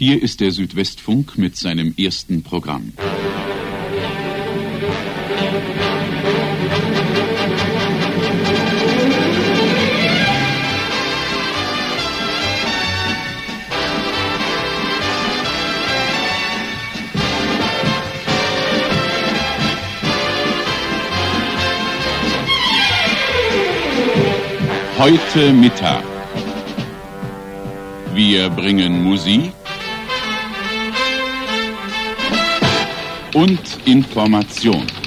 Hier ist der Südwestfunk mit seinem ersten Programm. Heute Mittag. Wir bringen Musik und Information.